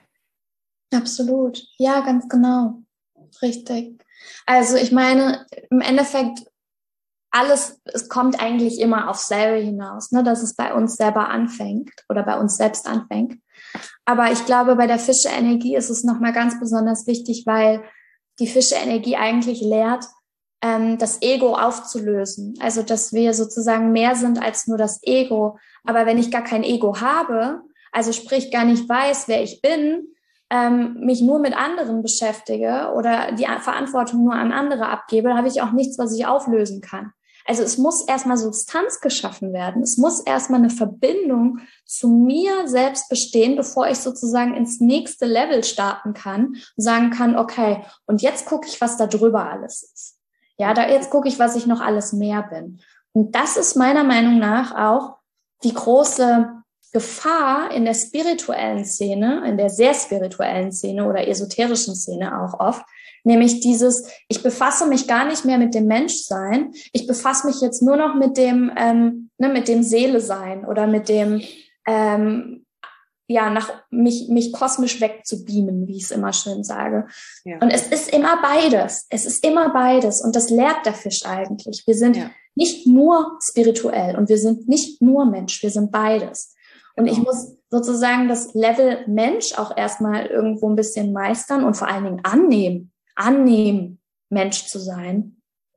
Absolut. Ja, ganz genau. Richtig. Also ich meine, im Endeffekt, alles, es kommt eigentlich immer aufs selbe hinaus, ne, dass es bei uns selber anfängt oder bei uns selbst anfängt. Aber ich glaube, bei der Fische-Energie ist es nochmal ganz besonders wichtig, weil die Fische-Energie eigentlich lehrt, ähm, das Ego aufzulösen. Also, dass wir sozusagen mehr sind als nur das Ego. Aber wenn ich gar kein Ego habe, also sprich gar nicht weiß, wer ich bin, ähm, mich nur mit anderen beschäftige oder die Verantwortung nur an andere abgebe, habe ich auch nichts, was ich auflösen kann. Also es muss erstmal Substanz geschaffen werden. Es muss erstmal eine Verbindung zu mir selbst bestehen, bevor ich sozusagen ins nächste Level starten kann und sagen kann, okay, und jetzt gucke ich, was da drüber alles ist. Ja, da jetzt gucke ich, was ich noch alles mehr bin. Und das ist meiner Meinung nach auch die große Gefahr in der spirituellen Szene, in der sehr spirituellen Szene oder esoterischen Szene auch oft, nämlich dieses, ich befasse mich gar nicht mehr mit dem Menschsein, ich befasse mich jetzt nur noch mit dem, ähm, ne, mit dem Seele-Sein oder mit dem, ähm, ja, nach mich, mich kosmisch wegzubeamen, wie ich es immer schön sage. Ja. Und es ist immer beides. Es ist immer beides. Und das lehrt der Fisch eigentlich. Wir sind ja. nicht nur spirituell und wir sind nicht nur Mensch, wir sind beides. Und ich muss sozusagen das Level Mensch auch erstmal irgendwo ein bisschen meistern und vor allen Dingen annehmen, annehmen, Mensch zu sein.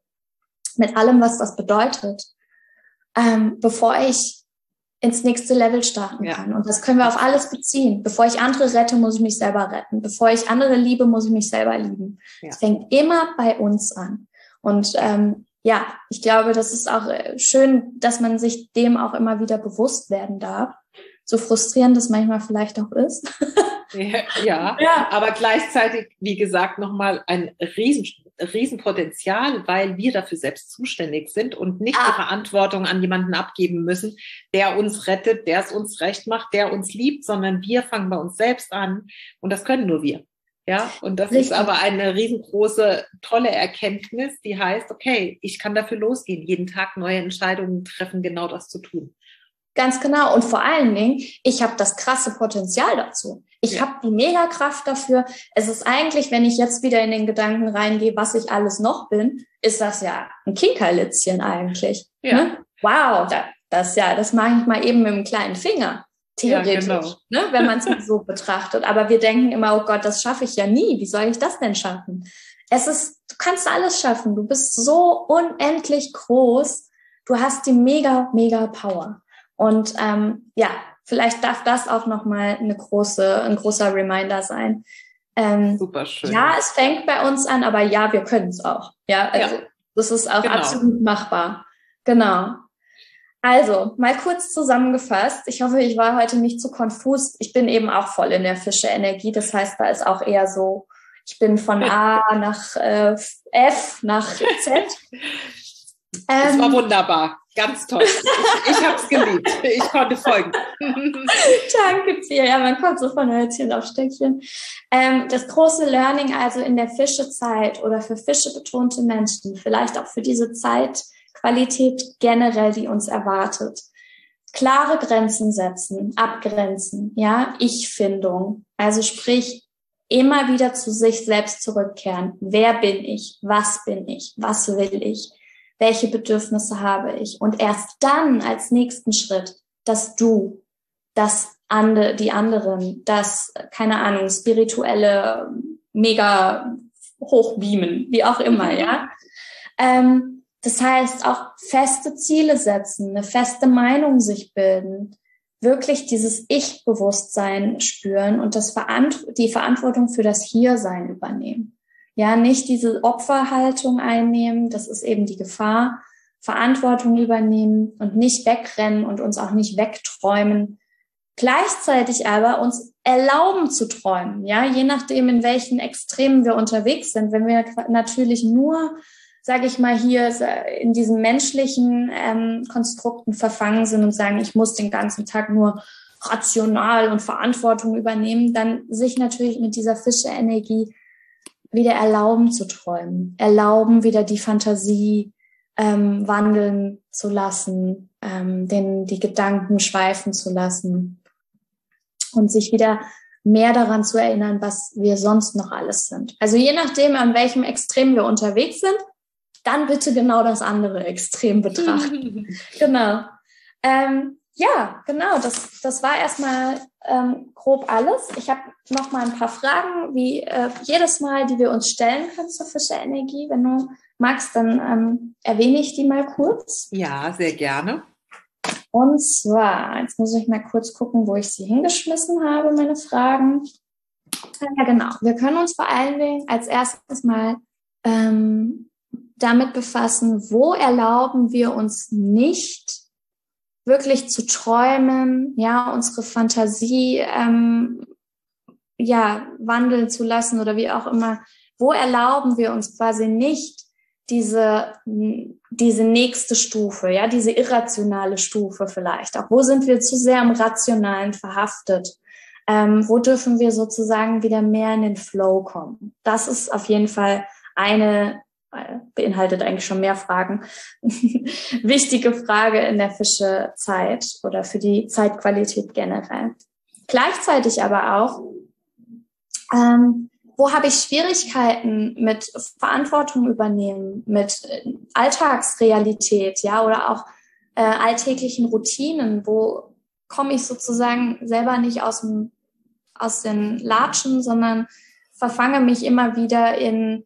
Mit allem, was das bedeutet. Ähm, bevor ich ins nächste Level starten ja. kann. Und das können wir auf alles beziehen. Bevor ich andere rette, muss ich mich selber retten. Bevor ich andere liebe, muss ich mich selber lieben. Es ja. fängt immer bei uns an. Und ähm, ja, ich glaube, das ist auch schön, dass man sich dem auch immer wieder bewusst werden darf. So frustrierend das manchmal vielleicht auch ist. ja, ja, ja, aber gleichzeitig, wie gesagt, nochmal ein riesen, Riesenpotenzial, weil wir dafür selbst zuständig sind und nicht ah. die Verantwortung an jemanden abgeben müssen, der uns rettet, der es uns recht macht, der uns liebt, sondern wir fangen bei uns selbst an und das können nur wir. Ja, und das Richtig. Ist aber eine riesengroße, tolle Erkenntnis, die heißt, okay, ich kann dafür losgehen, jeden Tag neue Entscheidungen treffen, genau das zu tun. Ganz genau. Und vor allen Dingen, ich habe das krasse Potenzial dazu. Ich ja. habe die Megakraft dafür. Es ist eigentlich, wenn ich jetzt wieder in den Gedanken reingehe, was ich alles noch bin, ist das ja ein Kinkerlitzchen eigentlich. Ja. Ne? Wow, das, das ja, das mache ich mal eben mit dem kleinen Finger. Theoretisch, ja, genau. ne, wenn man es so betrachtet. Aber wir denken immer, oh Gott, das schaffe ich ja nie. Wie soll ich das denn schaffen? Es ist, du kannst alles schaffen. Du bist so unendlich groß. Du hast die mega, mega Power. Und ähm, ja, vielleicht darf das auch nochmal eine große, ein großer Reminder sein. Ähm, Super schön. Ja, es fängt bei uns an, aber ja, wir können es auch. Ja, also ja. das ist auch genau. absolut machbar. Genau. Also, mal kurz zusammengefasst. Ich hoffe, ich war heute nicht zu konfus. Ich bin eben auch voll in der Fische-Energie. Das heißt, da ist auch eher so, ich bin von A nach äh, F nach Z. Das war wunderbar. Ganz toll. Ich, ich habe es geliebt. Ich konnte folgen. Danke dir. Ja, man kommt so von Hölzchen auf Stöckchen. Ähm, das große Learning also in der Fischezeit oder für Fische betonte Menschen, vielleicht auch für diese Zeitqualität generell, die uns erwartet. Klare Grenzen setzen, abgrenzen, ja, Ich-Findung. Also sprich, immer wieder zu sich selbst zurückkehren. Wer bin ich? Was bin ich? Was will ich? Welche Bedürfnisse habe ich? Und erst dann als nächsten Schritt, dass du, das ande, die anderen, das, keine Ahnung, spirituelle, mega hochbeamen, wie auch immer, ja. Ähm, das heißt, auch feste Ziele setzen, eine feste Meinung sich bilden, wirklich dieses Ich-Bewusstsein spüren und das Verant- die Verantwortung für das Hiersein übernehmen. Ja, nicht diese Opferhaltung einnehmen, das ist eben die Gefahr. Verantwortung übernehmen und nicht wegrennen und uns auch nicht wegträumen. Gleichzeitig aber uns erlauben zu träumen, ja, je nachdem, in welchen Extremen wir unterwegs sind. Wenn wir natürlich nur sage ich mal, hier in diesen menschlichen ähm, Konstrukten verfangen sind und sagen, ich muss den ganzen Tag nur rational und Verantwortung übernehmen, dann sich natürlich mit dieser Fische-Energie wieder erlauben zu träumen, erlauben wieder die Fantasie ähm, wandeln zu lassen, ähm, den, die Gedanken schweifen zu lassen und sich wieder mehr daran zu erinnern, was wir sonst noch alles sind. Also je nachdem, an welchem Extrem wir unterwegs sind, dann bitte genau das andere Extrem betrachten. Genau. Ähm, ja, genau. Das, das war erstmal ähm, grob alles. Ich habe noch mal ein paar Fragen, wie äh, jedes Mal, die wir uns stellen können zur Fische-Energie. Wenn du magst, dann ähm, erwähne ich die mal kurz. Ja, sehr gerne. Und zwar, jetzt muss ich mal kurz gucken, wo ich sie hingeschmissen habe, meine Fragen. Ja, genau. Wir können uns vor allen Dingen als erstes mal ähm, damit befassen, wo erlauben wir uns nicht wirklich zu träumen, ja, unsere Fantasie ähm, ja wandeln zu lassen oder wie auch immer. Wo erlauben wir uns quasi nicht diese diese nächste Stufe, ja, diese irrationale Stufe vielleicht auch? Wo sind wir zu sehr im Rationalen verhaftet? Ähm, wo dürfen wir sozusagen wieder mehr in den Flow kommen? Das ist auf jeden Fall eine, beinhaltet eigentlich schon mehr Fragen, wichtige Frage in der Fischezeit oder für die Zeitqualität generell. Gleichzeitig aber auch, ähm, wo habe ich Schwierigkeiten mit Verantwortung übernehmen, mit Alltagsrealität, ja, oder auch äh, alltäglichen Routinen, wo komme ich sozusagen selber nicht aus dem, aus den Latschen, sondern verfange mich immer wieder in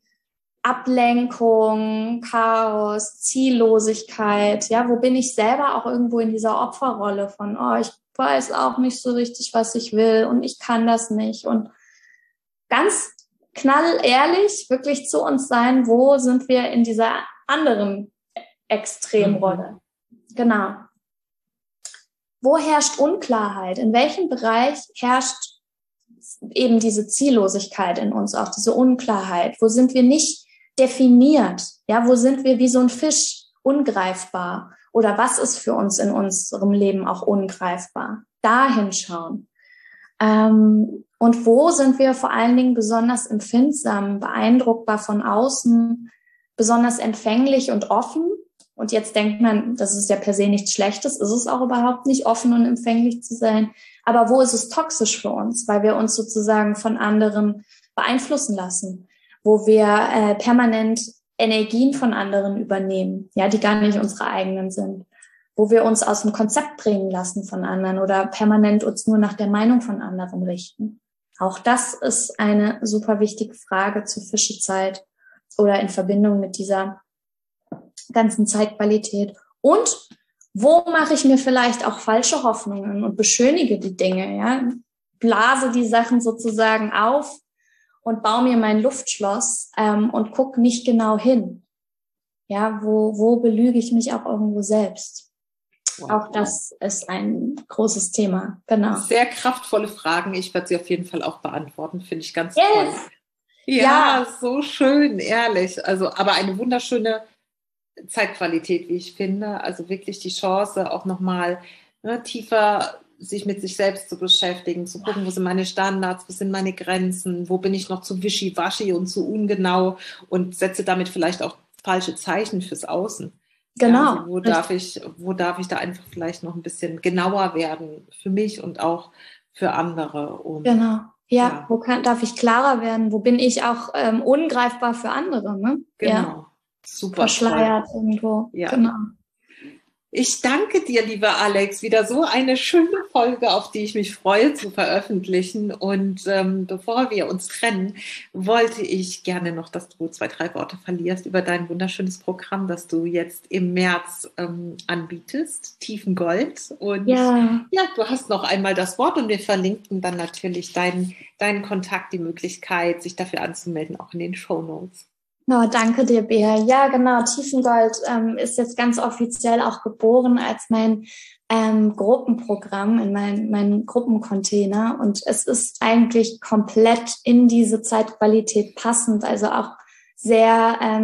Ablenkung, Chaos, Ziellosigkeit, ja, wo bin ich selber auch irgendwo in dieser Opferrolle von, oh, ich weiß auch nicht so richtig, was ich will und ich kann das nicht, und ganz knallehrlich wirklich zu uns sein, wo sind wir in dieser anderen Extremrolle. Mhm. Genau. Wo herrscht Unklarheit? In welchem Bereich herrscht eben diese Ziellosigkeit in uns, auch diese Unklarheit? Wo sind wir nicht definiert? Ja, wo sind wir wie so ein Fisch, ungreifbar? Oder was ist für uns in unserem Leben auch ungreifbar? Da hinschauen. Ähm, und wo sind wir vor allen Dingen besonders empfindsam, beeindruckbar von außen, besonders empfänglich und offen? Und jetzt denkt man, das ist ja per se nichts Schlechtes, ist es auch überhaupt nicht, offen und empfänglich zu sein. Aber wo ist es toxisch für uns, weil wir uns sozusagen von anderen beeinflussen lassen, wo wir äh, permanent Energien von anderen übernehmen, ja, die gar nicht unsere eigenen sind, wo wir uns aus dem Konzept bringen lassen von anderen oder permanent uns nur nach der Meinung von anderen richten. Auch das ist eine super wichtige Frage zur Fischezeit oder in Verbindung mit dieser ganzen Zeitqualität. Und wo mache ich mir vielleicht auch falsche Hoffnungen und beschönige die Dinge, ja? Blase die Sachen sozusagen auf und baue mir mein Luftschloss ähm, und gucke nicht genau hin. Ja, wo, wo belüge ich mich auch irgendwo selbst? Wow. Auch das ist ein großes Thema, genau. Sehr kraftvolle Fragen. Ich werde sie auf jeden Fall auch beantworten, finde ich ganz yes. toll. Ja, ja, so schön, ehrlich. Also, aber eine wunderschöne Zeitqualität, wie ich finde. Also wirklich die Chance, auch nochmal ne, tiefer sich mit sich selbst zu beschäftigen, zu gucken, wo sind meine Standards, wo sind meine Grenzen, wo bin ich noch zu wischiwaschi und zu ungenau und setze damit vielleicht auch falsche Zeichen fürs Außen. Genau. Ja, also wo darf ich, wo darf ich da einfach vielleicht noch ein bisschen genauer werden für mich und auch für andere. Und, genau. Ja, ja, wo kann, darf ich klarer werden? Wo bin ich auch ähm, ungreifbar für andere? Ne? Genau. Ja. Super. Verschleiert toll. irgendwo. Ja. Genau. Ich danke dir, lieber Alex. Wieder so eine schöne Folge, auf die ich mich freue zu veröffentlichen. Und ähm, bevor wir uns trennen, wollte ich gerne noch, dass du zwei, drei Worte verlierst über dein wunderschönes Programm, das du jetzt im März ähm, anbietest, Tiefengold. Und ja. ja, du hast noch einmal das Wort und wir verlinken dann natürlich deinen, deinen Kontakt, die Möglichkeit, sich dafür anzumelden, auch in den Shownotes. No, danke dir, Bea. Ja, genau. Tiefengold ähm, ist jetzt ganz offiziell auch geboren als mein ähm, Gruppenprogramm, in mein, mein Gruppencontainer. Und es ist eigentlich komplett in diese Zeitqualität passend. Also auch sehr ähm,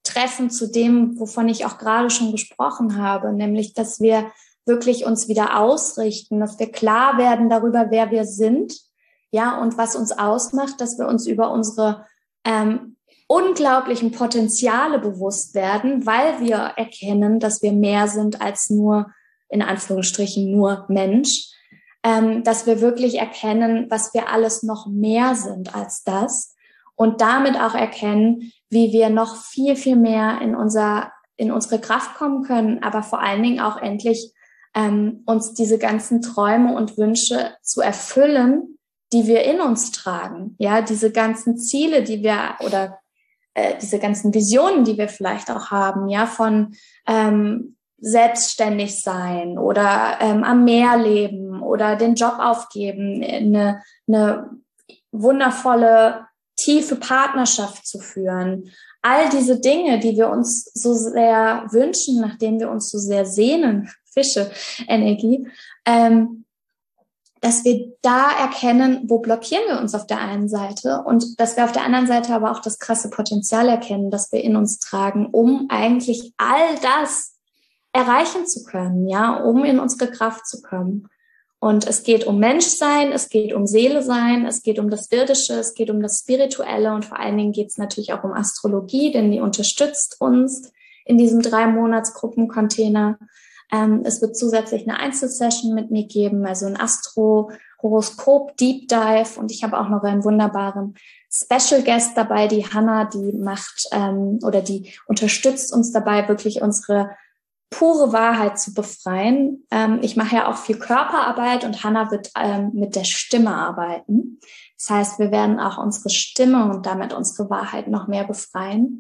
treffen zu dem, wovon ich auch gerade schon gesprochen habe, nämlich, dass wir wirklich uns wieder ausrichten, dass wir klar werden darüber, wer wir sind, ja, und was uns ausmacht, dass wir uns über unsere ähm, unglaublichen Potenziale bewusst werden, weil wir erkennen, dass wir mehr sind als nur, in Anführungsstrichen, nur Mensch, ähm, dass wir wirklich erkennen, was wir alles noch mehr sind als das und damit auch erkennen, wie wir noch viel, viel mehr in unser, in unsere Kraft kommen können, aber vor allen Dingen auch endlich ähm, uns diese ganzen Träume und Wünsche zu erfüllen, die wir in uns tragen. Ja, diese ganzen Ziele, die wir oder äh, diese ganzen Visionen, die wir vielleicht auch haben, ja, von ähm, selbstständig sein oder ähm, am Meer leben oder den Job aufgeben, eine, eine wundervolle, tiefe Partnerschaft zu führen. All diese Dinge, die wir uns so sehr wünschen, nach denen wir uns so sehr sehnen, Fische, Energie, ähm, dass wir da erkennen, wo blockieren wir uns auf der einen Seite und dass wir auf der anderen Seite aber auch das krasse Potenzial erkennen, das wir in uns tragen, um eigentlich all das erreichen zu können, ja, um in unsere Kraft zu kommen. Und es geht um Menschsein, es geht um Seele sein, es geht um das Irdische, es geht um das Spirituelle und vor allen Dingen geht es natürlich auch um Astrologie, denn die unterstützt uns in diesem drei Monats Gruppencontainer. Ähm, es wird zusätzlich eine Einzelsession mit mir geben, also ein Astro-Horoskop Deep Dive und ich habe auch noch einen wunderbaren Special Guest dabei, die Hannah, die macht ähm, oder die unterstützt uns dabei, wirklich unsere pure Wahrheit zu befreien. Ähm, ich mache ja auch viel Körperarbeit und Hannah wird ähm, mit der Stimme arbeiten. Das heißt, wir werden auch unsere Stimme und damit unsere Wahrheit noch mehr befreien.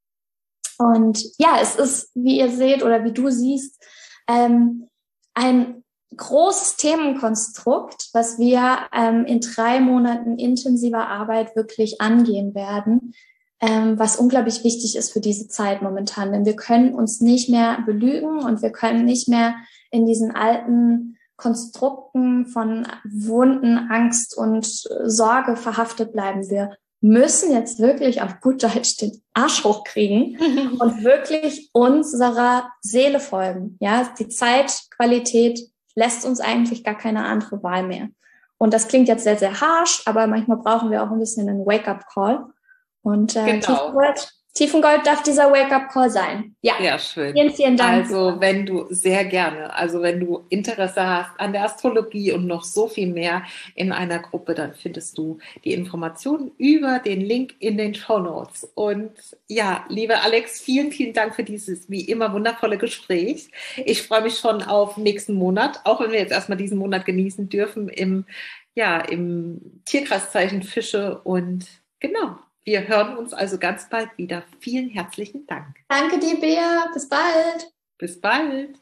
Und ja, es ist, wie ihr seht oder wie du siehst, ähm, ein großes Themenkonstrukt, was wir ähm, in drei Monaten intensiver Arbeit wirklich angehen werden, ähm, was unglaublich wichtig ist für diese Zeit momentan. Denn wir können uns nicht mehr belügen und wir können nicht mehr in diesen alten Konstrukten von Wunden, Angst und Sorge verhaftet bleiben. Wir müssen jetzt wirklich auf gut Deutsch den Arsch hochkriegen und wirklich unserer Seele folgen. Ja, die Zeitqualität lässt uns eigentlich gar keine andere Wahl mehr. Und das klingt jetzt sehr, sehr harsh, aber manchmal brauchen wir auch ein bisschen einen Wake-up-Call. Und äh, genau. Tiefengold, Tiefengold darf dieser Wake-up-Call sein. Ja, ja, schön. Vielen, vielen Dank. Also wenn du sehr gerne, also wenn du Interesse hast an der Astrologie und noch so viel mehr in einer Gruppe, dann findest du die Informationen über den Link in den Shownotes. Und ja, liebe Alex, vielen, vielen Dank für dieses wie immer wundervolle Gespräch. Ich freue mich schon auf nächsten Monat, auch wenn wir jetzt erstmal diesen Monat genießen dürfen im, ja, im Tierkreiszeichen Fische und genau. Wir hören uns also ganz bald wieder. Vielen herzlichen Dank. Danke dir, Bea. Bis bald. Bis bald.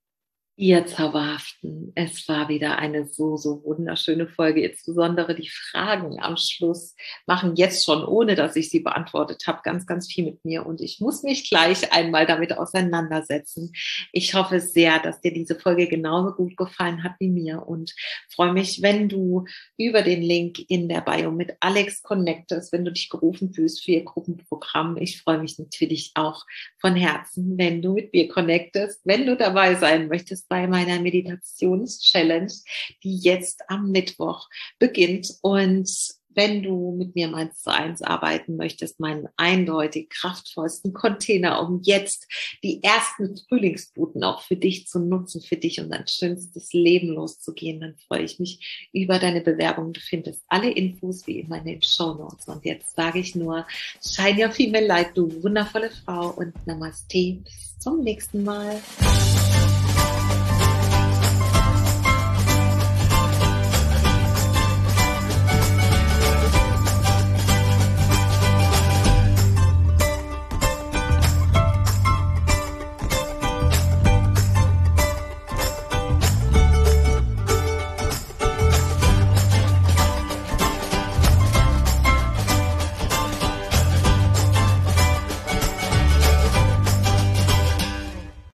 Ihr Zauberhaften, es war wieder eine so, so wunderschöne Folge. Insbesondere die Fragen am Schluss machen jetzt schon, ohne dass ich sie beantwortet habe, ganz, ganz viel mit mir. Und ich muss mich gleich einmal damit auseinandersetzen. Ich hoffe sehr, dass dir diese Folge genauso gut gefallen hat wie mir und freue mich, wenn du über den Link in der Bio mit Alex connectest, wenn du dich gerufen fühlst für ihr Gruppenprogramm. Ich freue mich natürlich auch von Herzen, wenn du mit mir connectest, wenn du dabei sein möchtest bei meiner Meditations-Challenge, die jetzt am Mittwoch beginnt. Und wenn du mit mir mal eins zu eins arbeiten möchtest, meinen eindeutig kraftvollsten Container, um jetzt die ersten Frühlingsblüten auch für dich zu nutzen, für dich und dein schönstes Leben loszugehen, dann freue ich mich über deine Bewerbung. Du findest alle Infos wie immer in den Shownotes. Und jetzt sage ich nur, shine your female light, du wundervolle Frau, und Namaste. Bis zum nächsten Mal.